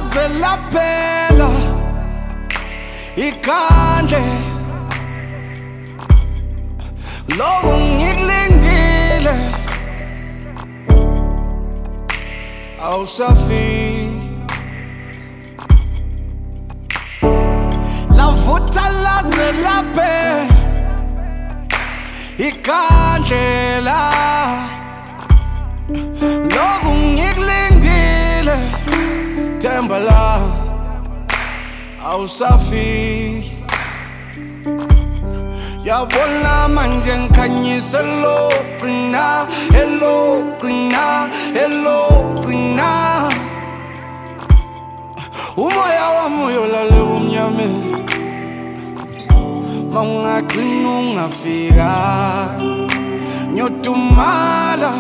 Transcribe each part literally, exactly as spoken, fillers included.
laze laphela ikhandle loku ngikulindile awusafiki lavutha laze laphela ikhandlela loku ngikulindile themba la awusafiki yabona manje ngikhanyisa elogcina elogcina elogcina umoya wami uyolale umnyame mawungagcina ungafika ngiyotumala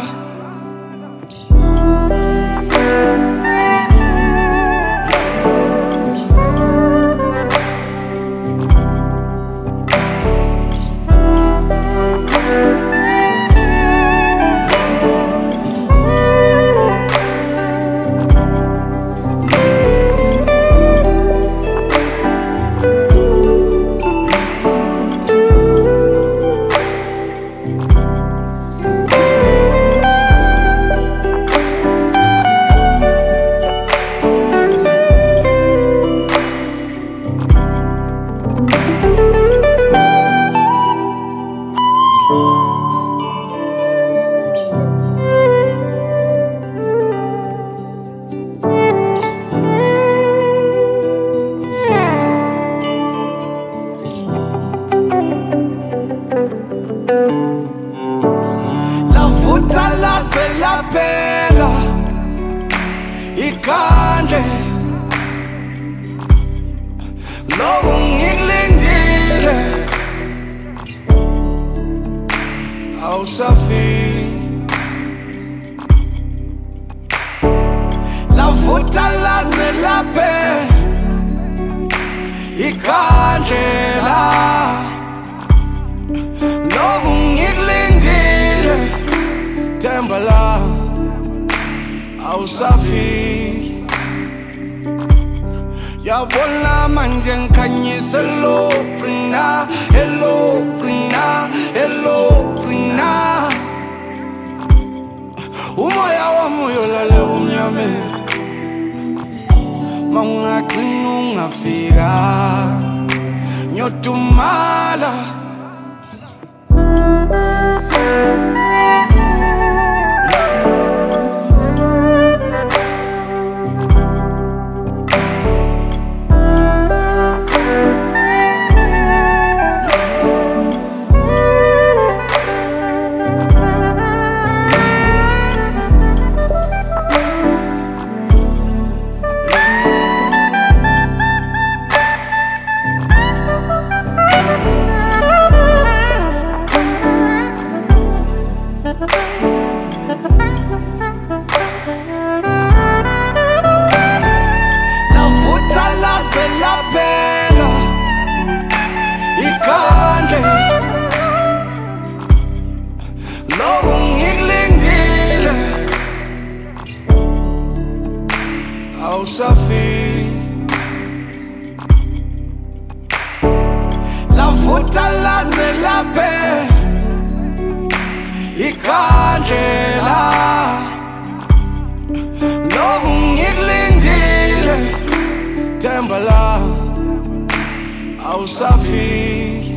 lavutha laze laphela ikhandle loku ngikulindile awusafiki lavutha laze laphela ikhandlela loku ngikulindile themba la awusafiki yabona manje ngikhanyisa elogcina elogcina elogcina umoya wami uyolale umnyame mawungagcina ungafika ngiyotumala lavutha laze laphela ikhandle loku ngikulindile awusafiki lavutha laze laphela ikhandlela loku ngikulindile themba la awusafiki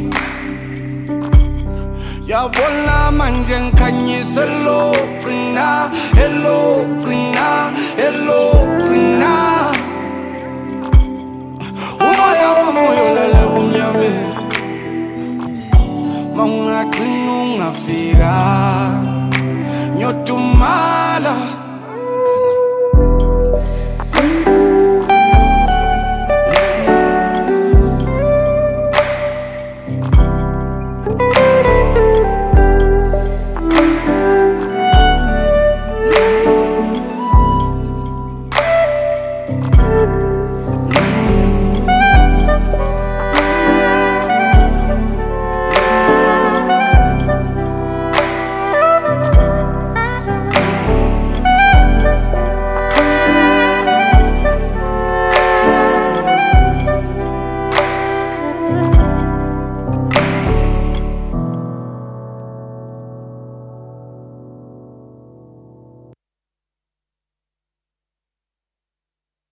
yabona manje ngikhanyisa elogcina elogcina elogcina umoya wami uyolale umnyame mawungagcina ungafika